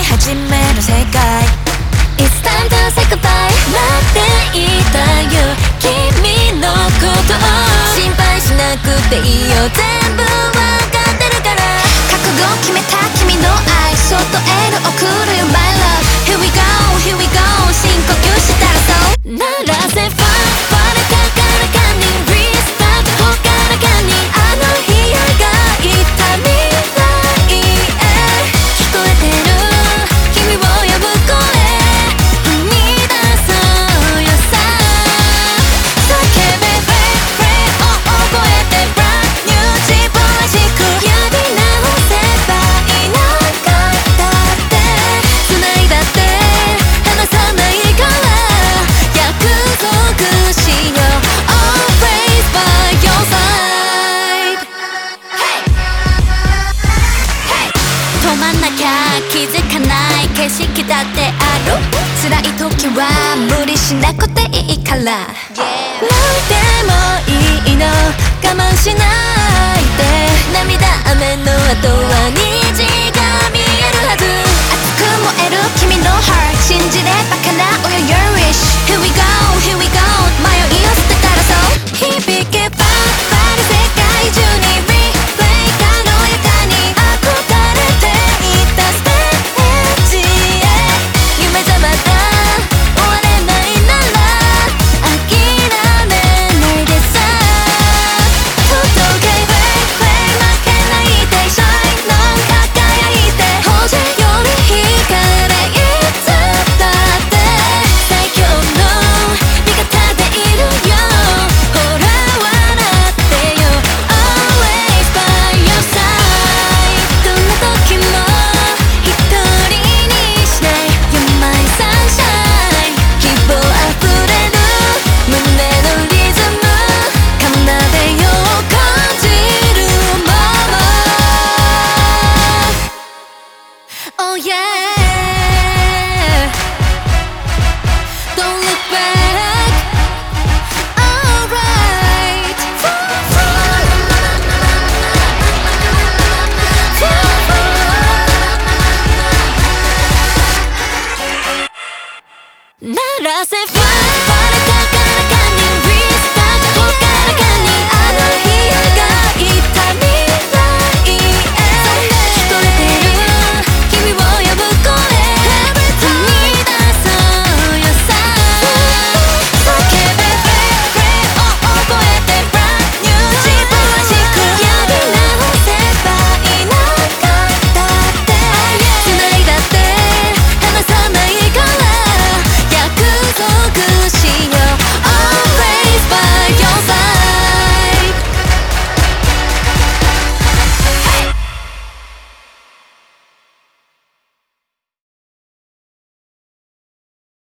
始める世界 It's time to say goodbye 待っていたよ君のことを心配しなくていいよ全部わかってるから覚悟決めた君の愛そっとエール送るよ My love Here we go here we go 深呼吸したらそう鳴らせファンファレ高らかに Restart ほからかにあの日描いた未来へ聞こえてる君を呼ぶ声踏み出そうよさ叫べ Brave Brave を覚えて Brand new 自分らしくやり直せばいなかったって繋いだって離さないから約束しよう Always by your side Hey Hey 止まんなきゃ気づかない景色だってある辛い時は無理しなくていいから泣いてもいいの我慢しないで涙雨の後は虹が見えるはず熱く燃える君の heart 信じれば